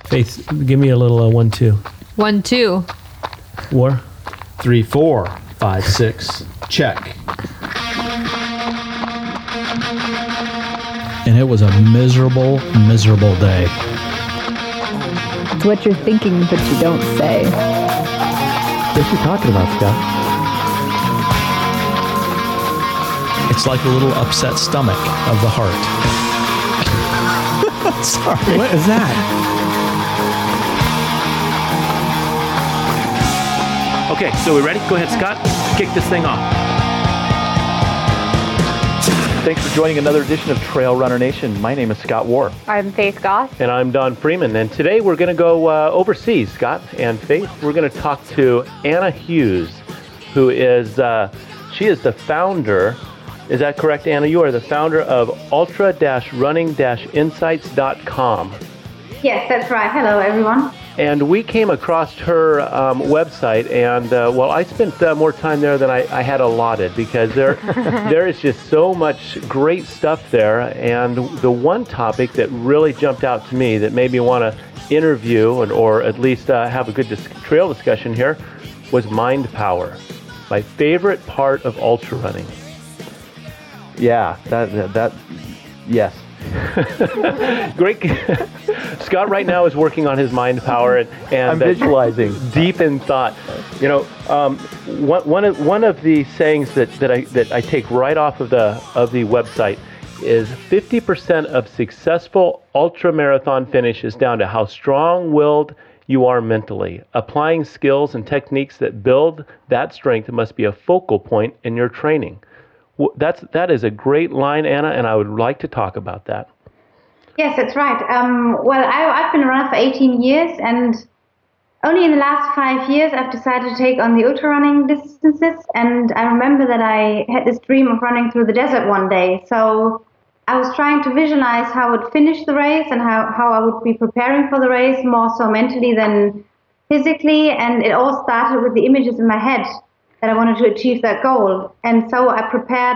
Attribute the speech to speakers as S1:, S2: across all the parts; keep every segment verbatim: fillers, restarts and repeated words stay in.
S1: Faith, give me a little uh, one, two.
S2: One, two.
S1: War?
S3: Three, four, five, six. Check. And it was a miserable, miserable day.
S4: It's what you're thinking, but you don't say.
S5: What's she talking about, Scott?
S3: It's like a little upset stomach of the heart. Sorry.
S5: What is that?
S6: Okay, so we ready? Go ahead, Scott. Kick this thing off. Thanks for joining another edition of Trail Runner Nation. My name is Scott Warr.
S4: I'm Faith Goss.
S6: And I'm Don Freeman. And today we're going to go uh, overseas, Scott and Faith. We're going to talk to Anna Hughes, who is, uh, she is the founder, is that correct, Anna? You are the founder of ultra running insights dot com.
S7: Yes, that's right. Hello, everyone.
S6: And we came across her um, website, and uh, well, I spent uh, more time there than I, I had allotted because there, there is just so much great stuff there. And the one topic that really jumped out to me that made me want to interview and, or at least uh, have a good dis- trail discussion here was mind power, my favorite part of ultra running.
S5: Yeah, that, that, that yes.
S6: Great. Scott right now is working on his mind power and, and
S5: I'm visualizing.
S6: Deep in thought. You know, um, one, one of one of the sayings that, that I that I take right off of the of the website is fifty percent of successful ultra marathon finish is down to how strong-willed you are mentally. Applying skills and techniques that build that strength must be a focal point in your training. That's that is a great line, Anna, and I would like to talk about that.
S7: Yes, that's right. Um, well, I, I've been a runner for eighteen years, and only in the last five years I've decided to take on the ultra running distances. And I remember that I had this dream of running through the desert one day. So I was trying to visualize how I would finish the race and how, how I would be preparing for the race, more so mentally than physically. And it all started with the images in my head that I wanted to achieve that goal. And so I prepared,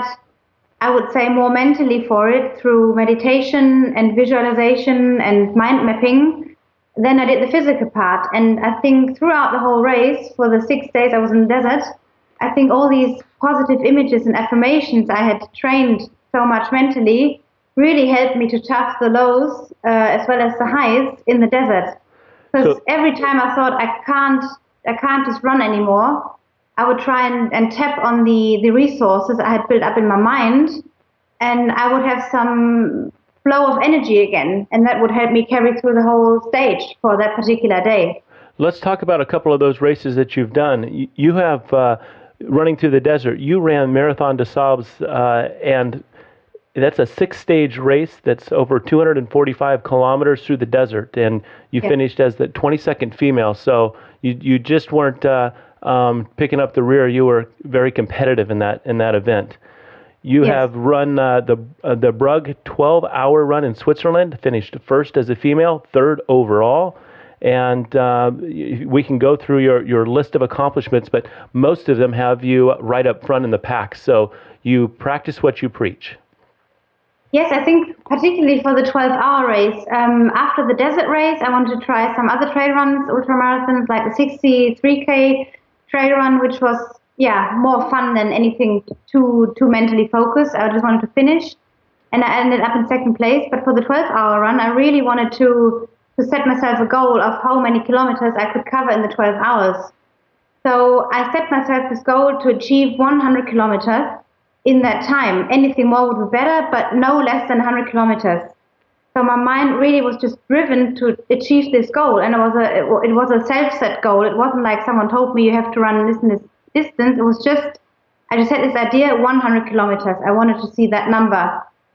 S7: I would say, more mentally for it through meditation and visualization and mind mapping than I did the physical part. And I think throughout the whole race, for the six days I was in the desert, I think all these positive images and affirmations I had trained so much mentally really helped me to tough the lows uh, as well as the highs in the desert. Because so, every time I thought I can't, I can't just run anymore, I would try and, and tap on the, the resources I had built up in my mind, and I would have some flow of energy again, and that would help me carry through the whole stage for that particular day.
S6: Let's talk about a couple of those races that you've done. You, you have, uh, running through the desert, you ran Marathon des Sables, uh, and that's a six-stage race that's over two hundred forty-five kilometers through the desert, and you yeah. finished as the twenty-second female, so you, you just weren't... Uh, Um, picking up the rear, you were very competitive in that in that event. You yes. have run uh, the uh, the Brugg twelve-hour run in Switzerland, finished first as a female, third overall, and uh, we can go through your, your list of accomplishments, but most of them have you right up front in the pack. So you practice what you preach.
S7: Yes, I think particularly for the twelve-hour race. Um, after the desert race, I wanted to try some other trail runs, ultramarathons like the sixty-three K trail run, which was, yeah, more fun than anything too too mentally focused. I just wanted to finish, and I ended up in second place. But for the twelve-hour run, I really wanted to, to set myself a goal of how many kilometers I could cover in the twelve hours. So I set myself this goal to achieve one hundred kilometers in that time. Anything more would be better, but no less than one hundred kilometers. So my mind really was just driven to achieve this goal, and it was a it was a self-set goal. It wasn't like someone told me you have to run this and this distance. It was just, I just had this idea, one hundred kilometers. I wanted to see that number,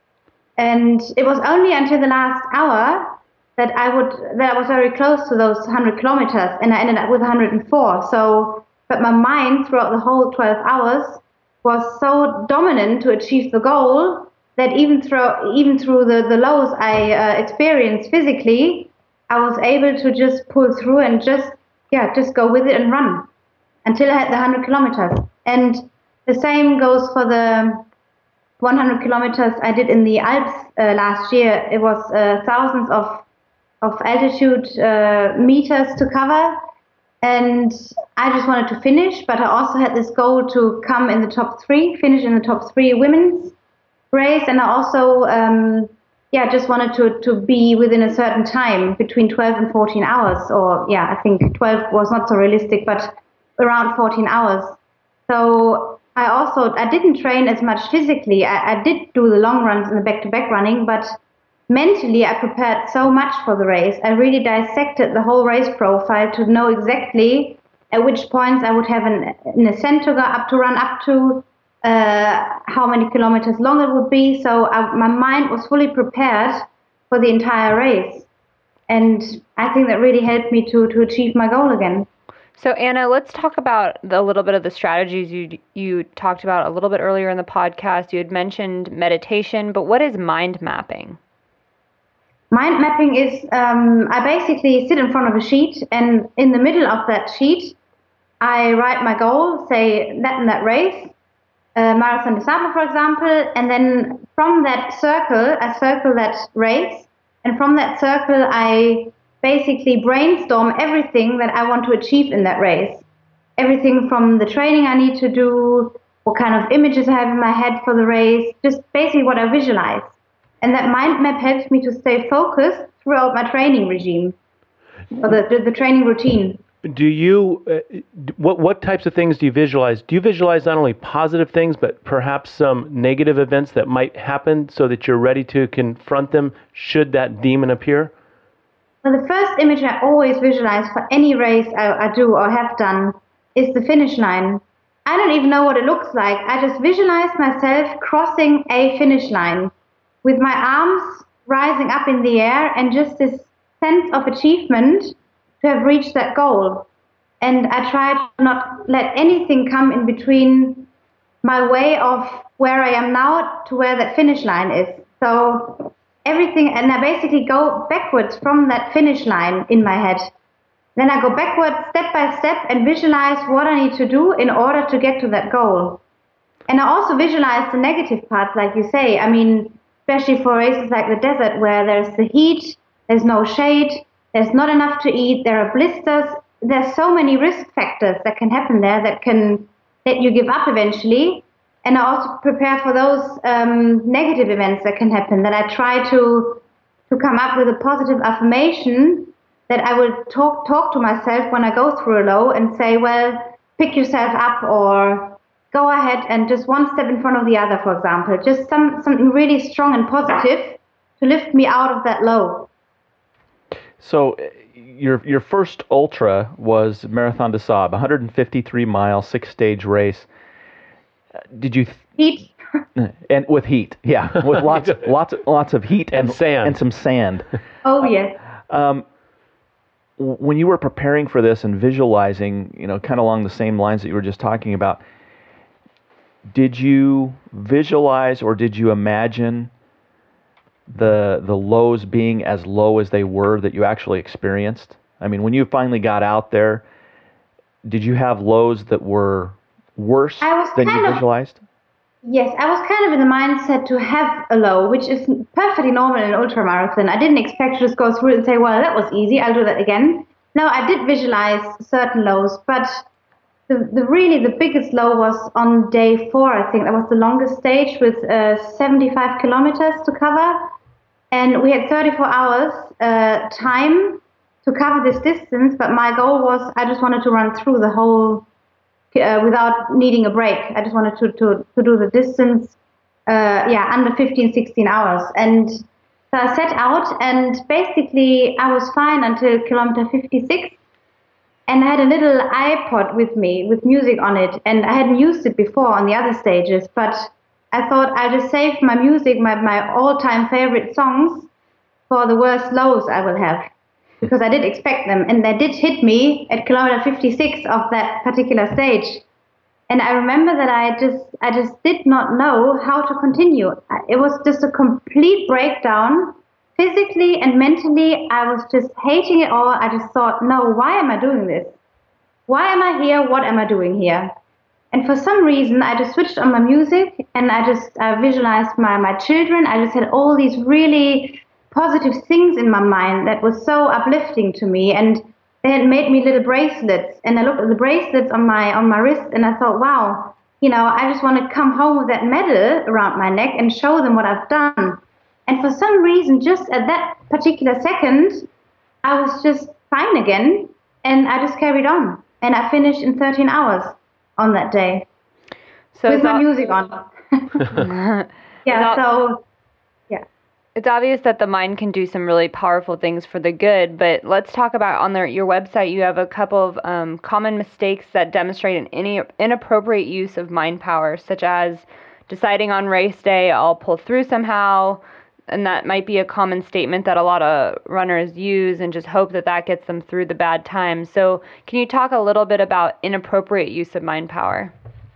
S7: and it was only until the last hour that I would that I was very close to those one hundred kilometers, and I ended up with one hundred four. So, but my mind throughout the whole twelve hours was so dominant to achieve the goal that even through even through the, the lows I uh, experienced physically, I was able to just pull through and just yeah just go with it and run until I had the one hundred kilometers. And the same goes for the one hundred kilometers I did in the Alps uh, last year. It was uh, thousands of of altitude uh, meters to cover. And I just wanted to finish, but I also had this goal to come in the top three, finish in the top three women's race. And I also, um, yeah, just wanted to, to be within a certain time, between twelve and fourteen hours. Or, yeah, I think twelve was not so realistic, but around fourteen hours. So I also, I didn't train as much physically. I, I did do the long runs and the back-to-back running, but mentally, I prepared so much for the race. I really dissected the whole race profile to know exactly at which points I would have an, an ascent to go up to run up to, uh, how many kilometers long it would be. So I, my mind was fully prepared for the entire race. And I think that really helped me to, to achieve my goal again.
S2: So Anna, let's talk about the, a little bit of the strategies you you talked about a little bit earlier in the podcast. You had mentioned meditation, but what is mind mapping?
S7: Mind mapping is, um, I basically sit in front of a sheet, and in the middle of that sheet, I write my goal, say that in that race, uh, Marathon des Sables, for example, and then from that circle, I circle that race, and from that circle, I basically brainstorm everything that I want to achieve in that race. Everything from the training I need to do, what kind of images I have in my head for the race, just basically what I visualize. And that mind map helps me to stay focused throughout my training regime, or the, the, the training routine.
S6: Do you, uh, what what types of things do you visualize? Do you visualize not only positive things, but perhaps some negative events that might happen so that you're ready to confront them should that demon appear?
S7: Well, the first image I always visualize for any race I, I do or have done is the finish line. I don't even know what it looks like. I just visualize myself crossing a finish line with my arms rising up in the air and just this sense of achievement to have reached that goal. And I try to not let anything come in between my way of where I am now to where that finish line is. So everything, and I basically go backwards from that finish line in my head. Then I go backwards step by step and visualize what I need to do in order to get to that goal. And I also visualize the negative parts, like you say. I mean, especially for races like the desert where there's the heat, there's no shade, there's not enough to eat, there are blisters. There's so many risk factors that can happen there that can let you give up eventually. And I also prepare for those um, negative events that can happen, that I try to to come up with a positive affirmation that I will talk talk to myself when I go through a low and say, well, pick yourself up, or go ahead and just one step in front of the other, for example. Just some something really strong and positive to lift me out of that low.
S5: So your your first ultra was Marathon des Sables, one hundred fifty-three mile, six stage race. Did you th-
S7: heat
S5: and with heat, yeah, with lots lots lots of heat
S6: and, and sand
S5: and some sand.
S7: Oh yes.
S5: Um, when you were preparing for this and visualizing, you know, kind of along the same lines that you were just talking about, did you visualize or did you imagine the the lows being as low as they were that you actually experienced? I mean, when you finally got out there, did you have lows that were worse than you visualized?
S7: Of, yes, I was kind of in the mindset to have a low, which is perfectly normal in an ultramarathon. I didn't expect to just go through it and say, well, that was easy, I'll do that again. No, I did visualize certain lows, but the, the really the biggest low was on day four, I think. That was the longest stage with uh, seventy-five kilometers to cover. And we had thirty-four hours uh, time to cover this distance, but my goal was I just wanted to run through the whole Uh, without needing a break. I just wanted to, to, to do the distance, uh, yeah, under fifteen, sixteen hours. And so I set out, and basically I was fine until kilometer fifty-six. And I had a little iPod with me with music on it, and I hadn't used it before on the other stages, but I thought I'll just save my music, my, my all-time favorite songs for the worst lows I will have. Because I did expect them, and they did hit me at kilometer fifty-six of that particular stage. And I remember that I just, I just did not know how to continue. It was just a complete breakdown, physically and mentally. I was just hating it all. I just thought, no, why am I doing this? Why am I here? What am I doing here? And for some reason, I just switched on my music, and I just I visualized my, my children. I just had all these really positive things in my mind that was so uplifting to me. And they had made me little bracelets, and I looked at the bracelets on my on my wrist, and I thought, wow, you know, I just want to come home with that medal around my neck and show them what I've done. And for some reason, just at that particular second, I was just fine again, and I just carried on. And I finished in thirteen hours on that day,
S2: So
S7: with
S2: it's
S7: my
S2: ob-
S7: music on. yeah,
S2: ob-
S7: so, yeah.
S2: It's obvious that the mind can do some really powerful things for the good, but let's talk about on their, your website, you have a couple of um, common mistakes that demonstrate an any, inappropriate use of mind power, such as deciding on race day, I'll pull through somehow, and that might be a common statement that a lot of runners use and just hope that that gets them through the bad times. So can you talk a little bit about inappropriate use of mind power?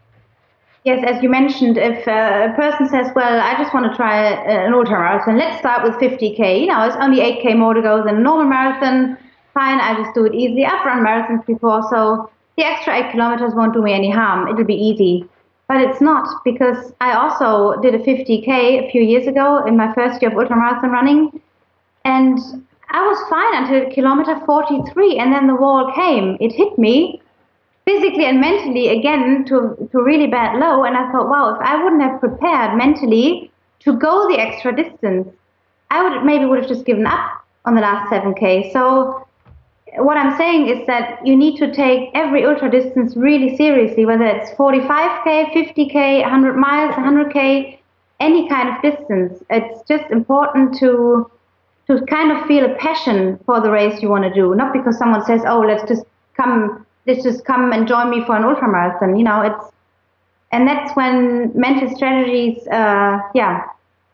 S7: Yes, as you mentioned, if uh, a person says, well, I just want to try an ultramarathon, let's start with fifty K. You know, it's only eight K more to go than a normal marathon. Fine, I just do it easily. I've run marathons before, so the extra eight kilometers won't do me any harm. It'll be easy. But it's not, because I also did a fifty K a few years ago in my first year of ultramarathon running, and I was fine until kilometer forty-three, and then the wall came. It hit me physically and mentally again to, to really bad low, and I thought, wow, if I wouldn't have prepared mentally to go the extra distance, I would maybe would have just given up on the last seven K. So what I'm saying is that you need to take every ultra distance really seriously, whether it's forty-five K, fifty K, one hundred miles, one hundred K, any kind of distance. It's just important to to kind of feel a passion for the race you want to do, not because someone says, oh, let's just come let's just come and join me for an ultramarathon. You know, it's, and that's when mental strategies, uh, yeah,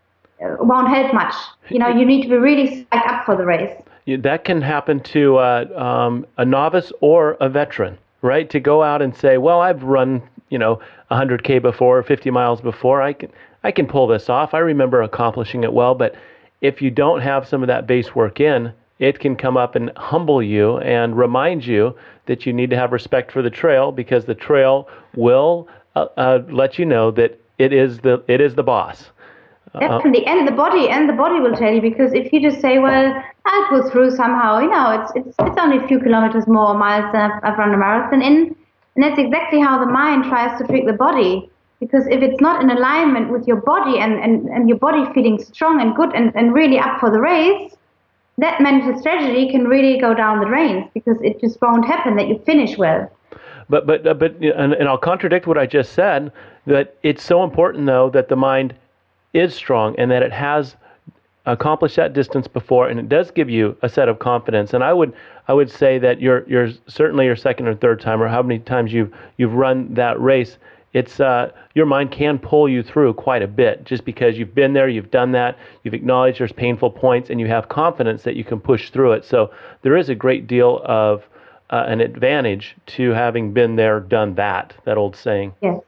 S7: won't help much. You know, you need to be really psyched up for the race.
S6: Yeah, that can happen to uh, um, a novice or a veteran, right? To go out and say, well, I've run, you know, one hundred K before, fifty miles before. I can, I can pull this off. I remember accomplishing it well. But if you don't have some of that base work in, it can come up and humble you and remind you that you need to have respect for the trail, because the trail will uh, uh, let you know that it is the it is the boss.
S7: Definitely, and the body, and the body will tell you, because if you just say, well, I'll go through somehow, you know, it's it's it's only a few kilometers more miles than I've, I've run a marathon in, and that's exactly how the mind tries to trick the body, because if it's not in alignment with your body and, and, and your body feeling strong and good and, and really up for the race, that mental strategy can really go down the drains, because it just won't happen that you finish well.
S6: But but uh, but and, and I'll contradict what I just said, that it's so important though that the mind is strong and that it has accomplished that distance before, and it does give you a set of confidence. And I would I would say that you're you're certainly your second or third time, or how many times you've you've run that race, it's uh, your mind can pull you through quite a bit, just because you've been there, you've done that, you've acknowledged there's painful points, and you have confidence that you can push through it. So there is a great deal of uh, an advantage to having been there, done that, that old saying.
S7: Yes.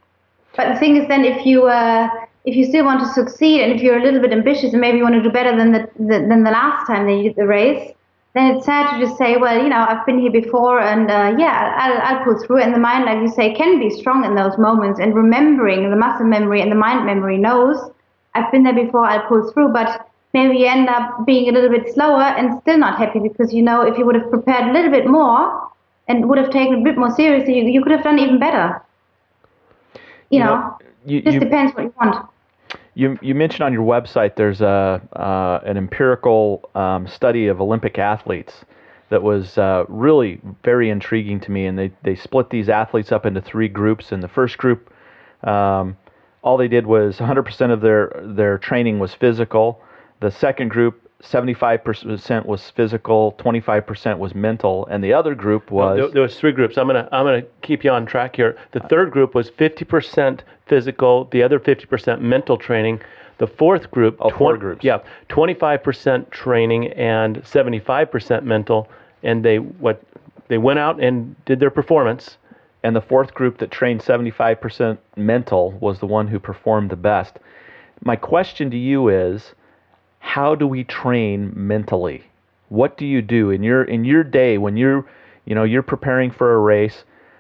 S7: But the thing is, then if you uh, if you still want to succeed, and if you're a little bit ambitious and maybe you want to do better than the, the than the last time that you did the race, then it's sad to just say, well, you know, I've been here before, and uh, yeah, I'll, I'll pull through. And the mind, like you say, can be strong in those moments, and remembering, the muscle memory and the mind memory knows, I've been there before, I'll pull through. But maybe you end up being a little bit slower and still not happy, because, you know, if you would have prepared a little bit more and would have taken it a bit more seriously, you, you could have done even better. You, you know, know
S5: you,
S7: it just
S5: you,
S7: depends what you want.
S5: You you mentioned on your website there's a uh, an empirical um, study of Olympic athletes that was uh, really very intriguing to me, and they, they split these athletes up into three groups. In the first group, um, all they did was one hundred percent of their their training was physical. The second group, seventy-five percent was physical, twenty-five percent was mental, and the other group was...
S6: There, there was three groups. I'm gonna I'm gonna keep you on track here. The third group was fifty percent physical, the other fifty percent mental training. The fourth group,
S5: oh, four groups.
S6: Yeah, twenty-five percent training and seventy-five percent mental, and they what they went out and did their performance.
S5: And the fourth group that trained seventy-five percent mental was the one who performed the best. My question to you is, how do we train mentally? What do you do in your in your day when you're, you know, you're preparing for a race?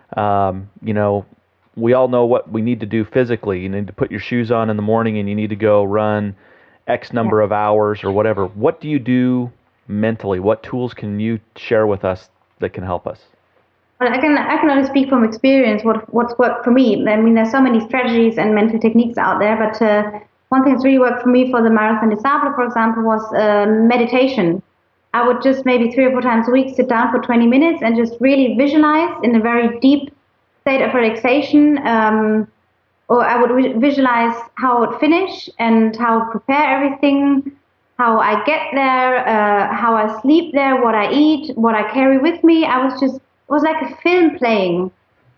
S5: Um, you know, we all know what we need to do physically. You need to put your shoes on in the morning, and you need to go run X number of hours or whatever. What do you do mentally? What tools can you share with us that can help us?
S7: Well, I can I can only speak from experience. What what's worked for me. I mean, there's so many strategies and mental techniques out there, but uh, one thing that's really worked for me for the Marathon des Sables, for example, was uh, meditation. I would just maybe three or four times a week sit down for twenty minutes and just really visualize in a very deep state of relaxation. Um, or I would visualize how I would finish and how I prepare everything, how I get there, uh, how I sleep there, what I eat, what I carry with me. I was just, it was like a film playing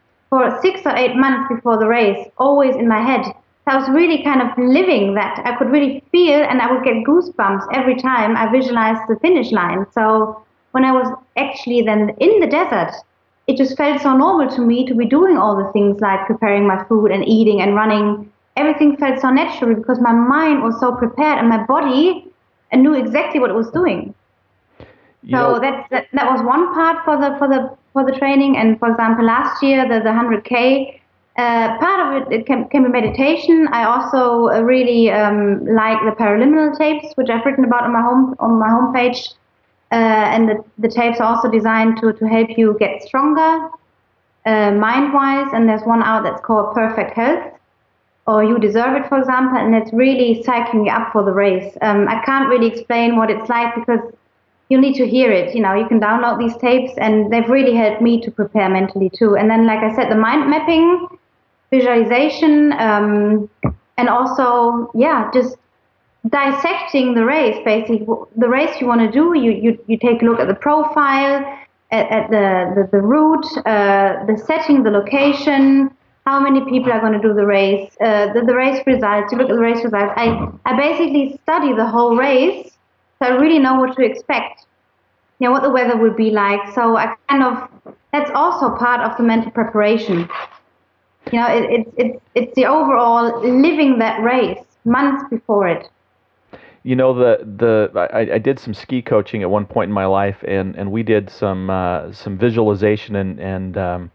S7: for six or eight months before the race, always in my head. I was really kind of living that. I could really feel, and I would get goosebumps every time I visualized the finish line. So when I was actually then in the desert, it just felt so normal to me to be doing all the things like preparing my food and eating and running. Everything felt so natural because my mind was so prepared and my body knew exactly what it was doing. You so know, that's, that that was one part for the for the for the training. And for example, last year the the one hundred K. Uh, part of it, it can, can be meditation. I also uh, really um, like the paraliminal tapes, which I've written about on my home on my homepage. Uh, and the, the tapes are also designed to, to help you get stronger uh, mind-wise. And there's one out that's called Perfect Health, or You Deserve It, for example, and it's really psyching you up for the race. Um, I can't really explain what it's like because you need to hear it. You know, you can download these tapes, and they've really helped me to prepare mentally too. And then, like I said, the mind mapping, visualization, um, and also, yeah, just dissecting the race. Basically, the race you want to do, you, you you take a look at the profile, at, at the, the, the route, uh, the setting, the location, how many people are going to do the race, uh, the, the race results, you look at the race results. I, I basically study the whole race, so I really know what to expect, you know, what the weather will be like. So I kind of, that's also part of the mental preparation. You know, it, it's it's it's the overall living that race months before it.
S5: You know, the the I, I did some ski coaching at one point in my life, and, and we did some uh, some visualization and and um,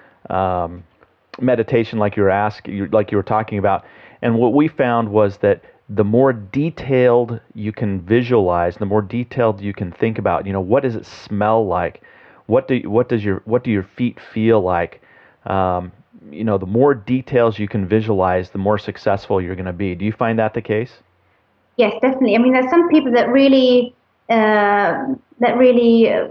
S5: um, meditation, like you were asking, like you were talking about. And what we found was that the more detailed you can visualize, the more detailed you can think about. You know, what does it smell like? What do what does your what do your feet feel like? Um, you know, the more details you can visualize, the more successful you're going to be. Do you find that the case?
S7: Yes, definitely. I mean, there's some people that really uh, that really uh,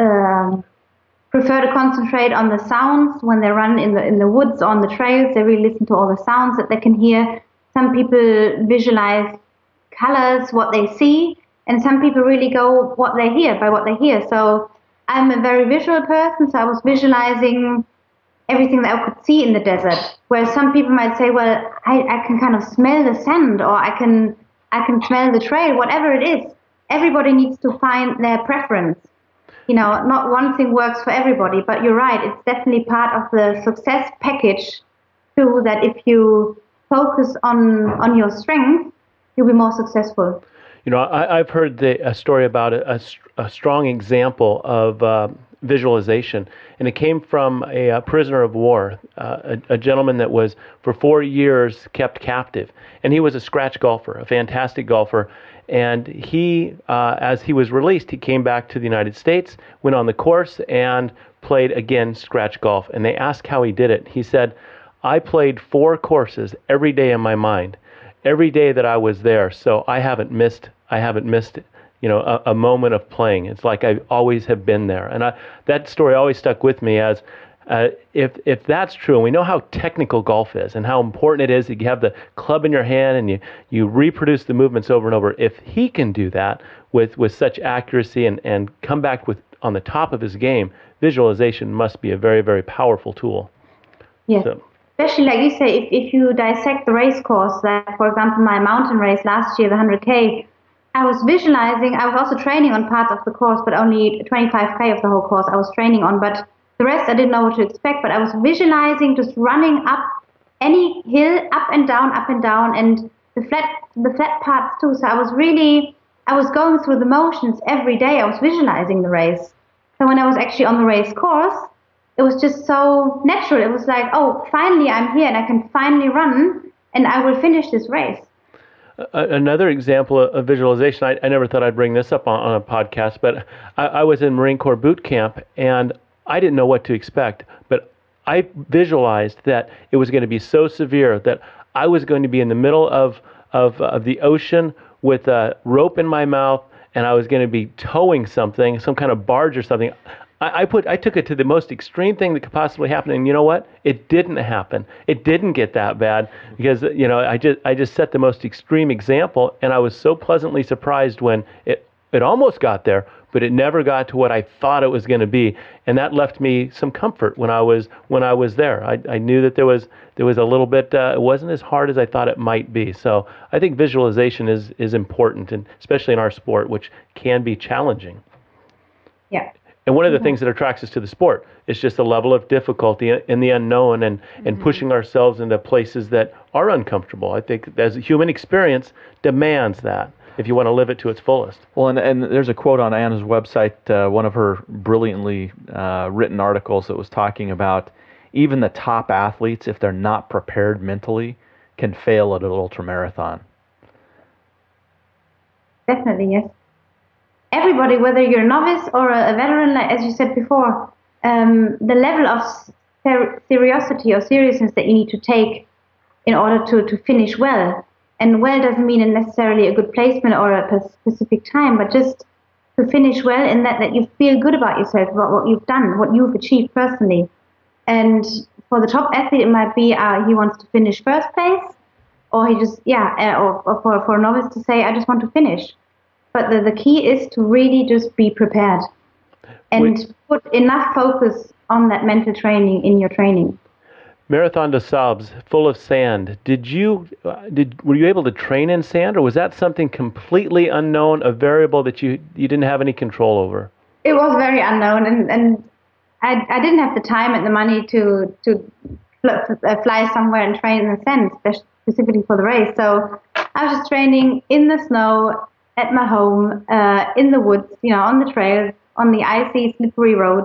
S7: um, prefer to concentrate on the sounds when they run in the in the woods, on the trails. They really listen to all the sounds that they can hear. Some people visualize colors, what they see, and some people really go what they hear by what they hear. So I'm a very visual person, so I was visualizing everything that I could see in the desert. Whereas some people might say, well, I, I can kind of smell the sand, or I can I can smell the trail, whatever it is. Everybody needs to find their preference. You know, not one thing works for everybody, but you're right, it's definitely part of the success package too, that if you focus on, on your strength, you'll be more successful.
S6: You know, I, I've heard the, a story about a, a, a strong example of uh, visualization, and it came from a, a prisoner of war, uh, a, a gentleman that was for four years kept captive, and he was a scratch golfer, a fantastic golfer. And he, uh, as he was released, he came back to the United States, went on the course, and played again scratch golf. And they asked how he did it. He said, I played four courses every day in my mind, every day that I was there. So I haven't missed, I haven't missed, you know, a, a moment of playing. It's like I always have been there. And I, that story always stuck with me as, uh, if if that's true, and we know how technical golf is and how important it is that you have the club in your hand and you, you reproduce the movements over and over. If he can do that with, with such accuracy and, and come back with on the top of his game, visualization must be a very, very powerful tool.
S7: Yeah.
S6: So.
S7: Especially, like you say, if, if you dissect the race course, like, for example, my mountain race last year, the one hundred K, I was visualizing, I was also training on parts of the course, but only twenty-five K of the whole course I was training on, but the rest I didn't know what to expect, but I was visualizing just running up any hill, up and down, up and down, and the flat the flat parts too. So I was really, I was going through the motions every day. I was visualizing the race. So when I was actually on the race course, it was just so natural. It was like, oh, finally I'm here and I can finally run and I will finish this race.
S6: A- Another example of visualization, I, I never thought I'd bring this up on, on a podcast, but I, I was in Marine Corps boot camp and I didn't know what to expect, but I visualized that it was going to be so severe that I was going to be in the middle of, of, of the ocean with a rope in my mouth, and I was going to be towing something, some kind of barge or something. I, I put, I took it to the most extreme thing that could possibly happen, and you know what? It didn't happen. It didn't get that bad because you know I just, I just set the most extreme example, and I was so pleasantly surprised when it, it almost got there, but it never got to what I thought it was going to be, and that left me some comfort when I was, when I was there. I, I knew that there was, there was a little bit. Uh, it wasn't as hard as I thought it might be. So I think visualization is, is important, and especially in our sport, which can be challenging.
S7: Yeah.
S6: And one of the mm-hmm. things that attracts us to the sport is just the level of difficulty in the unknown and, mm-hmm. and pushing ourselves into places that are uncomfortable. I think as a human experience demands that if you want to live it to its fullest.
S5: Well, and, and there's a quote on Anna's website, uh, one of her brilliantly uh, written articles that was talking about even the top athletes, if they're not prepared mentally, can fail at an ultramarathon.
S7: Definitely, yes. Everybody, whether you're a novice or a, a veteran, like, as you said before, um, the level of ser- seriousity or seriousness that you need to take in order to, to finish well. And well doesn't mean necessarily a good placement or a specific time, but just to finish well in that, that you feel good about yourself, about what you've done, what you've achieved personally. And for the top athlete, it might be uh, he wants to finish first place, or he just, yeah, uh, or, or for, for a novice to say, I just want to finish. But the, the key is to really just be prepared and
S6: Wait.
S7: put enough focus on that mental training in your training.
S6: Marathon des Sables, full of sand. Did you, uh, did were you able to train in sand, or was that something completely unknown, a variable that you, you didn't have any control over?
S7: It was very unknown, and, and I, I didn't have the time and the money to to fly somewhere and train in the sand, specifically for the race. So I was just training in the snow, at my home, uh, in the woods, you know, on the trails, on the icy, slippery road.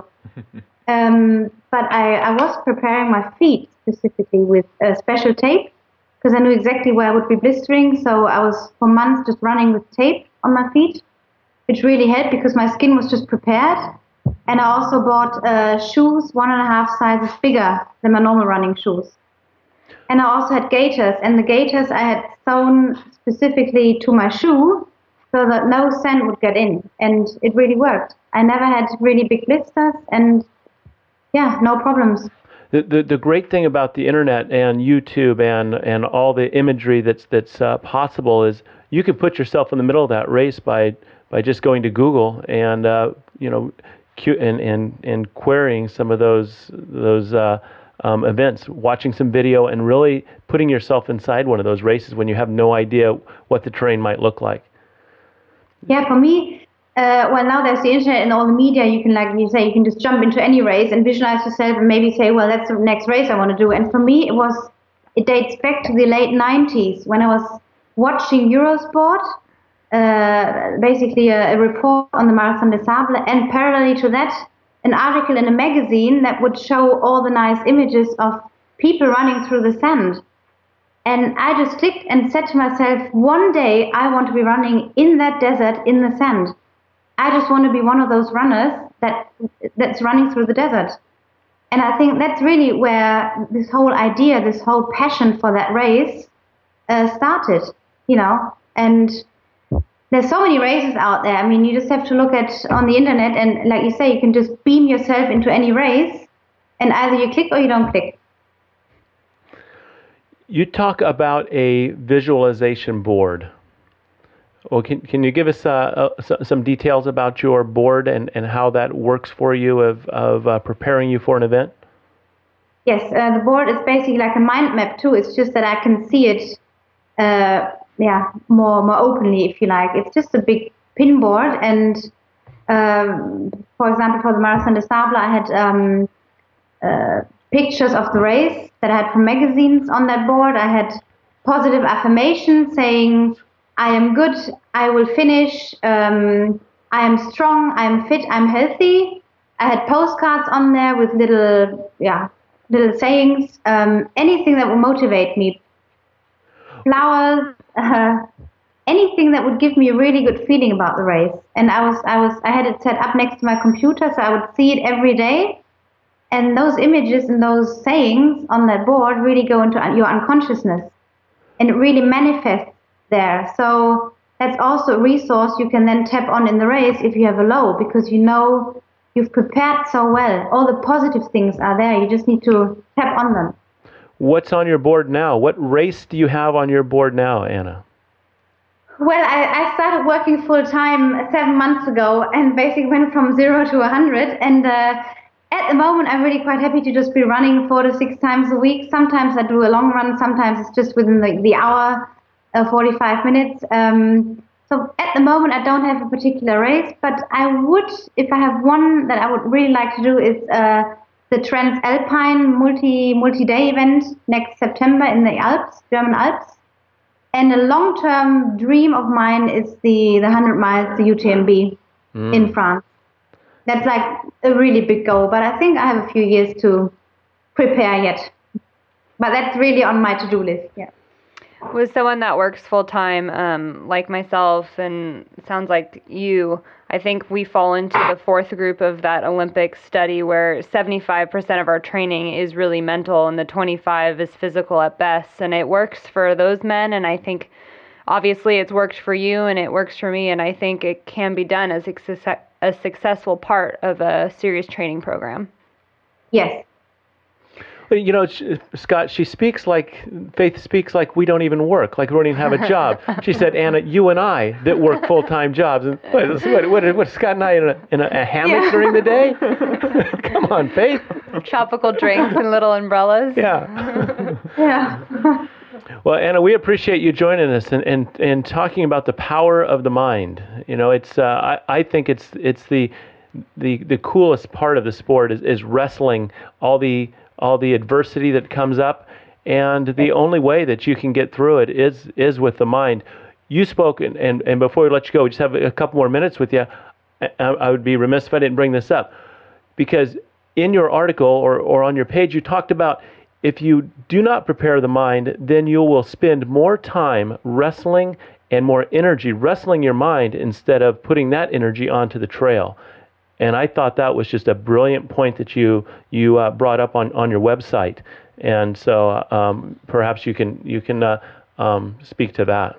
S7: um, but I, I was preparing my feet specifically with uh, special tape because I knew exactly where I would be blistering. So I was for months just running with tape on my feet, which really helped because my skin was just prepared. And I also bought uh, shoes one and a half sizes bigger than my normal running shoes. And I also had gaiters, and the gaiters I had sewn specifically to my shoe so that no sand would get in, and it really worked. I never had really big blisters, and yeah, no problems.
S6: The, the the great thing about the internet and YouTube and, and all the imagery that's that's uh, possible is you can put yourself in the middle of that race by by just going to Google and uh, you know and, and and querying some of those those uh, um, events, watching some video, and really putting yourself inside one of those races when you have no idea what the terrain might look like.
S7: Yeah, for me, uh, well, now there's the internet and all the media. You can, like you say, you can just jump into any race and visualize yourself and maybe say, well, that's the next race I want to do. And for me, it was, it dates back to the late nineties when I was watching Eurosport, uh, basically a, a report on the Marathon des Sables, and parallelly to that, an article in a magazine that would show all the nice images of people running through the sand. And I just clicked and said to myself, one day I want to be running in that desert in the sand. I just want to be one of those runners that that's running through the desert. And I think that's really where this whole idea, this whole passion for that race uh, started, you know. And there's so many races out there. I mean, you just have to look at on the internet, and like you say, you can just beam yourself into any race, and either you click or you don't click.
S6: You talk about a visualization board. Well, can can you give us uh, uh, some details about your board and, and how that works for you of of uh, preparing you for an event?
S7: Yes, uh, the board is basically like a mind map too. It's just that I can see it, uh, yeah, more more openly, if you like. It's just a big pin board, and um, for example, for the Marathon des Sables, I had um, uh, pictures of the race that I had from magazines on that board. I had positive affirmations saying, I am good, I will finish, um, I am strong, I am fit, I'm healthy. I had postcards on there with little, yeah, little sayings, um, anything that would motivate me. flowers, uh, anything that would give me a really good feeling about the race. And I was, I was, I had it set up next to my computer, so I would see it every day. And those images and those sayings on that board really go into your unconsciousness, and it really manifests there. So that's also a resource you can then tap on in the race if you have a low, because you know you've prepared so well. All the positive things are there. You just need to tap on them.
S6: What's on your board now? What race do you have on your board now, Anna?
S7: Well, I, I started working full time seven months ago and basically went from zero to a hundred. And uh, at the moment, I'm really quite happy to just be running four to six times a week. Sometimes I do a long run. Sometimes it's just within the, the hour, uh, forty-five minutes. Um, so at the moment, I don't have a particular race, but I would, if I have one that I would really like to do, is uh, the Transalpine multi multi day event next September in the Alps, German Alps. And a long-term dream of mine is the, the one hundred miles, the U T M B mm. in France. That's like a really big goal, but I think I have a few years to prepare yet. But that's really on my to-do list, yeah.
S2: With someone that works full-time, um, like myself, and sounds like you, I think we fall into the fourth group of that Olympic study where seventy-five percent of our training is really mental and the twenty-five is physical at best. And it works for those men, and I think obviously it's worked for you and it works for me, and I think it can be done as a, a successful part of a serious training program.
S7: Yes.
S6: You know, Scott, she speaks like, Faith speaks like we don't even work, like we don't even have a job. She said, Anna, you and I that work full-time jobs. And what, what, what, what Scott and I in a, in a, a hammock yeah. during the day? Come on, Faith.
S2: Tropical drinks and little umbrellas.
S6: Yeah.
S7: Yeah.
S6: Well, Anna, we appreciate you joining us and, and, and talking about the power of the mind. You know, it's uh, I, I think it's it's the the the coolest part of the sport is, is wrestling all the all the adversity that comes up, and the only way that you can get through it is is with the mind. You spoke, and, and, and before we let you go, we just have a couple more minutes with you. I, I would be remiss if I didn't bring this up, because in your article or, or on your page, you talked about if you do not prepare the mind, then you will spend more time wrestling and more energy wrestling your mind instead of putting that energy onto the trail. And I thought that was just a brilliant point that you you uh, brought up on, on your website. And so uh, um, perhaps you can you can uh, um, speak to that.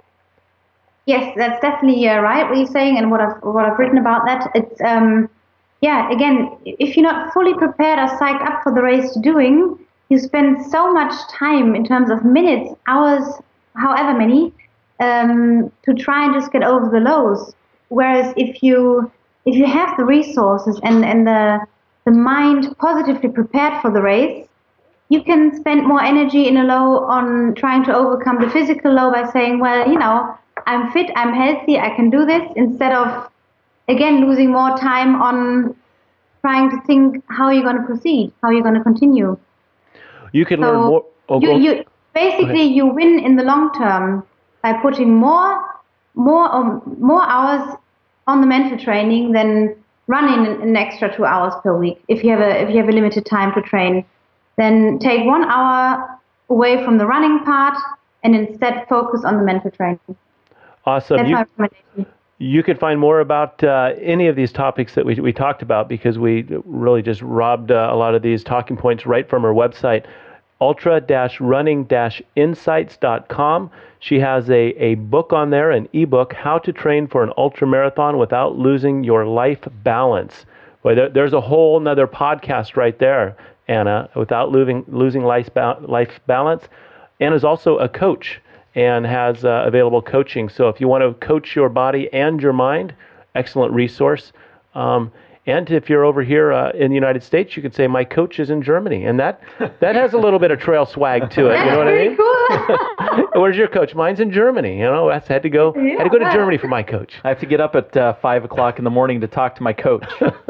S7: Yes, that's definitely uh, right what you're saying, and what I've what I've written about that. It's um, yeah. Again, if you're not fully prepared or psyched up for the race you're doing, you spend so much time in terms of minutes, hours, however many, um, to try and just get over the lows. Whereas if you If you have the resources and, and the, the mind positively prepared for the race, you can spend more energy in a low on trying to overcome the physical low by saying, well, you know, I'm fit, I'm healthy, I can do this, instead of, again, losing more time on trying to think how you're going to proceed, how you're going to continue.
S6: You can
S7: so
S6: learn more. Oh,
S7: you, you, basically, you win in the long term by putting more, more, um, more hours on the mental training than running an extra two hours per week. If you have a if you have a limited time to train, then take one hour away from the running part and instead focus on the mental training.
S6: Awesome.
S7: That's
S6: you,
S7: my recommendation.
S6: You can find more about uh, any of these topics that we we talked about, because we really just robbed uh, a lot of these talking points right from her website, ultra dash running dash insights dot com. She has a, a book on there, an ebook, How to Train for an Ultra Marathon Without Losing Your Life Balance. Boy, there, there's a whole nother podcast right there, Anna, without losing losing life, ba- life balance. Anna's also a coach and has uh, available coaching. So if you want to coach your body and your mind, excellent resource. Um, And if you're over here uh, in the United States, you could say my coach is in Germany, and that that has a little bit of trail swag to it. You know what I mean?
S7: Cool.
S6: Where's your coach? Mine's in Germany. You know, I had to go
S7: Yeah,
S6: had to go to
S7: wow.
S6: Germany for my coach.
S5: I have to get up at uh, five o'clock in the morning to talk to my coach.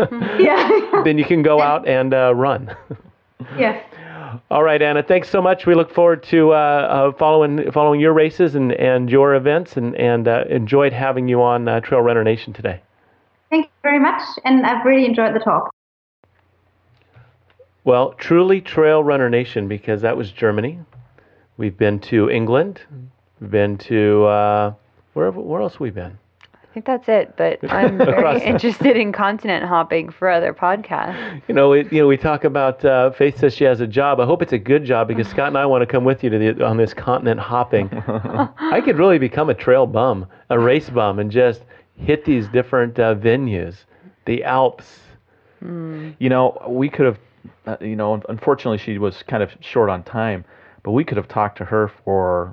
S7: Yeah.
S6: Then you can go out and uh, run.
S7: Yeah.
S6: All right, Anna. Thanks so much. We look forward to uh, uh, following following your races and, and your events, and and uh, enjoyed having you on uh, Trail Runner Nation today.
S7: Thank you very much, and I've really enjoyed the talk.
S6: Well, truly Trail Runner Nation, because that was Germany. We've been to England. We've been to, uh, where, where else have we been?
S2: I think that's it, but I'm
S6: Across
S2: very
S6: the-
S2: interested in continent hopping for other podcasts.
S6: You know, we, you know, we talk about, uh, Faith says she has a job. I hope it's a good job because Scott and I want to come with you to the, on this continent hopping. I could really become a trail bum, a race bum, and just hit these different uh, venues, the Alps.
S5: You know, we could have, uh, you know, unfortunately she was kind of short on time, but we could have talked to her for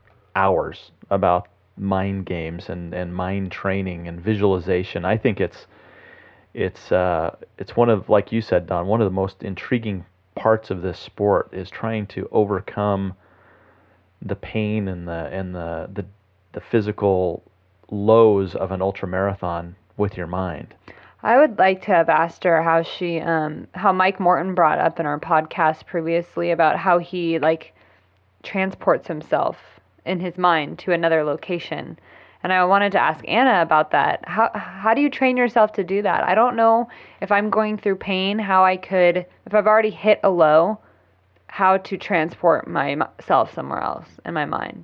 S5: hours about mind games and, and mind training and visualization. I think it's it's uh, it's one of, like you said, Don, one of the most intriguing parts of this sport is trying to overcome the pain and the and the the, the physical lows of an ultra marathon with your mind.
S2: I would like to have asked her how she, um, how Mike Morton brought up in our podcast previously about how he like transports himself in his mind to another location. And I wanted to ask Anna about that. How how do you train yourself to do that? I don't know if I'm going through pain, how I could, if I've already hit a low, how to transport myself somewhere else in my mind.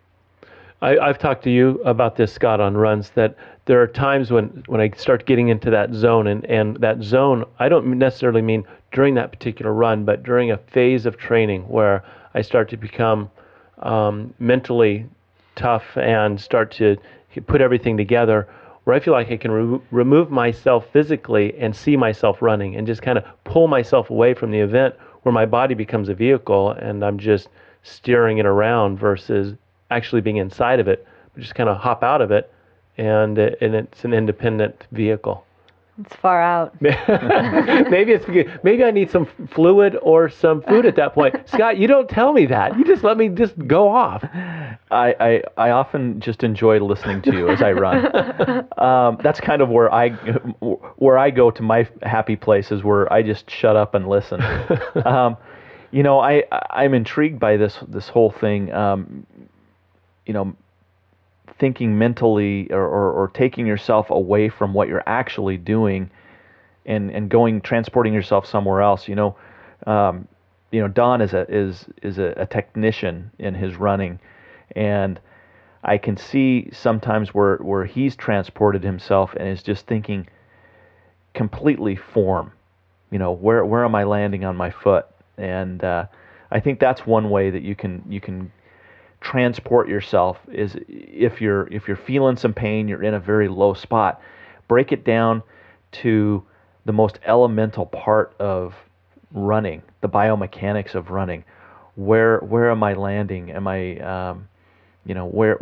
S6: I, I've talked to you about this, Scott, on runs, that there are times when, when I start getting into that zone, and, and that zone, I don't necessarily mean during that particular run, but during a phase of training where I start to become um, mentally tough and start to put everything together, where I feel like I can re- remove myself physically and see myself running and just kind of pull myself away from the event, where my body becomes a vehicle and I'm just steering it around versus actually being inside of it, but just kind of hop out of it, and uh, and it's an independent vehicle.
S2: It's far out.
S6: maybe it's because, maybe I need some fluid or some food at that point. Scott, you don't tell me that. You just let me just go off.
S5: I, I, I often just enjoy listening to you as I run. um, that's kind of where I where I go to my happy places, where I just shut up and listen. um, you know, I I'm intrigued by this this whole thing. Um, you know, thinking mentally or, or, or taking yourself away from what you're actually doing, and, and going transporting yourself somewhere else. You know, um, you know, Don is a is is a, a technician in his running, and I can see sometimes where where he's transported himself and is just thinking completely form. You know, where where am I landing on my foot? And uh, I think that's one way that you can you can transport yourself, is if you're if you're feeling some pain, you're in a very low spot, break it down to the most elemental part of running, the biomechanics of running. Where where am I landing? Am I um, you know, where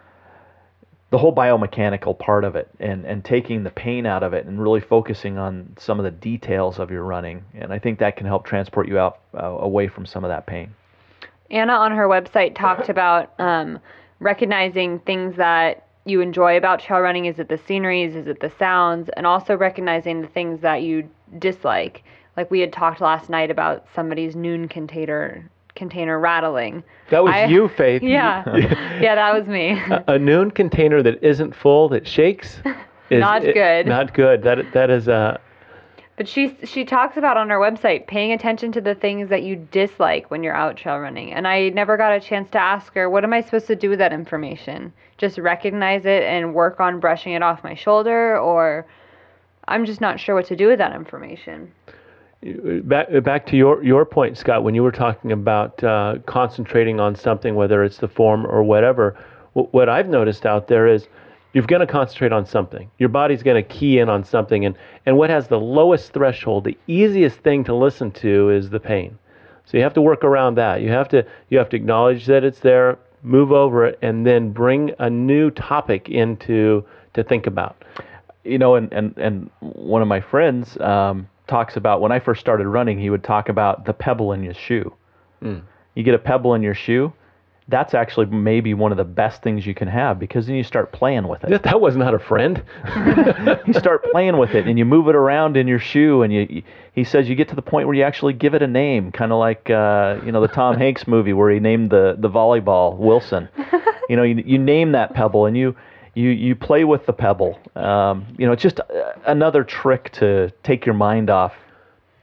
S5: the whole biomechanical part of it, and and taking the pain out of it and really focusing on some of the details of your running. And I think that can help transport you out uh, away from some of that pain.
S2: Anna on her website talked about um, recognizing things that you enjoy about trail running. Is it the sceneries? Is it the sounds? And also recognizing the things that you dislike. Like we had talked last night about somebody's noon container container rattling.
S6: That was
S2: I-
S6: you, Faith.
S2: Yeah, yeah, that was me.
S6: a, a noon container that isn't full, that shakes, is
S2: Not
S6: it-
S2: good.
S6: Not good. That that is a.
S2: But she she talks about on her website paying attention to the things that you dislike when you're out trail running. And I never got a chance to ask her, what am I supposed to do with that information? Just recognize it and work on brushing it off my shoulder? Or I'm just not sure what to do with that information.
S6: Back back to your your point, Scott, when you were talking about uh, concentrating on something, whether it's the form or whatever. W- what I've noticed out there is, you're going to concentrate on something. Your body's going to key in on something. And, and what has the lowest threshold, the easiest thing to listen to, is the pain. So you have to work around that. You have to you have to acknowledge that it's there, move over it, and then bring a new topic into to think about.
S5: You know, and, and, and one of my friends um, talks about, when I first started running, he would talk about the pebble in your shoe.
S6: Mm.
S5: You get a pebble in your shoe, that's actually maybe one of the best things you can have, because then you start playing with it.
S6: That, that was not a friend.
S5: You start playing with it and you move it around in your shoe, and you, you he says you get to the point where you actually give it a name, kind of like uh, you know, the Tom Hanks movie where he named the, the volleyball Wilson. You know, you, you name that pebble and you you you play with the pebble. Um, you know, it's just another trick to take your mind off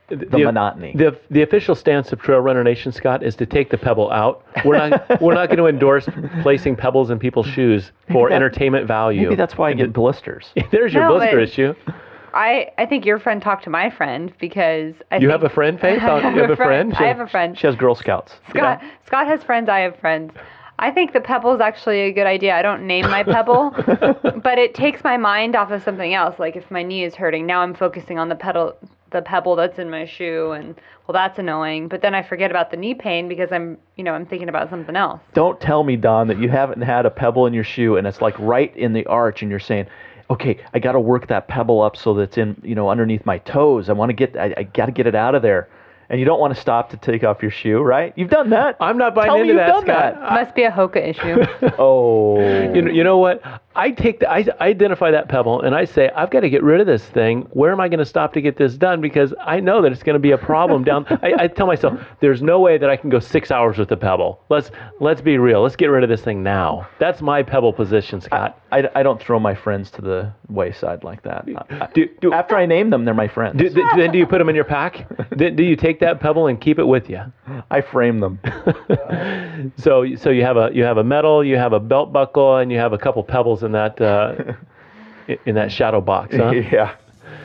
S5: the monotony.
S6: The the official stance of Trail Runner Nation, Scott, is to take the pebble out. We're not we're not going to endorse placing pebbles in people's shoes for
S5: that-
S6: entertainment value.
S5: Maybe that's why I get blisters.
S6: There's your
S2: No,
S6: blister
S2: but-
S6: issue.
S2: I, I think your friend talked to my friend because I
S6: You
S2: think
S6: have a friend, Faith?
S2: I
S6: You have a friend?
S2: I have a friend.
S5: She has Girl Scouts.
S2: Scott Scott has friends. I have friends. I think the pebble is actually a good idea. I don't name my pebble, but it takes my mind off of something else. Like if my knee is hurting, now I'm focusing on the pedal, the pebble that's in my shoe, and well, that's annoying. But then I forget about the knee pain because I'm, you know, I'm thinking about something else.
S5: Don't tell me, Don, that you haven't had a pebble in your shoe and it's like right in the arch, and you're saying, "Okay, I got to work that pebble up so that it's in, you know, underneath my toes. I want to get, I, I got to get it out of there." And you don't want to stop to take off your shoe, right? You've done that.
S6: I'm not buying
S5: Tell me
S6: into
S5: you've
S6: that,
S5: done
S6: Scott.
S5: that.
S2: Must be a Hoka issue.
S5: Oh.
S6: You know, you know what? I take the, I, I identify that pebble and I say, I've got to get rid of this thing. Where am I going to stop to get this done? Because I know that it's going to be a problem down. I, I tell myself, there's no way that I can go six hours with the pebble. Let's let's be real. Let's get rid of this thing now. That's my pebble position, Scott.
S5: I, I don't throw my friends to the wayside like that. I-
S6: Do, do,
S5: After I name them, they're my friends.
S6: do, do- then do you put them in your pack? do, do you take that pebble and keep it with you?
S5: I frame them.
S6: So so you have a you have a medal, you have a belt buckle, and you have a couple pebbles in that uh, i- in that shadow box, huh?
S5: Yeah.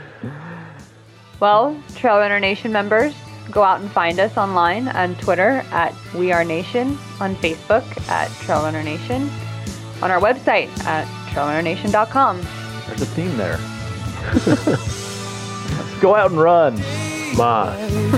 S2: Well, Trail Runner Nation members, go out and find us online on Twitter at We Are Nation, on Facebook at Trail Runner Nation, on our website at trail runner nation dot com.
S5: There's a theme there. Let's go out and run.
S6: Ma.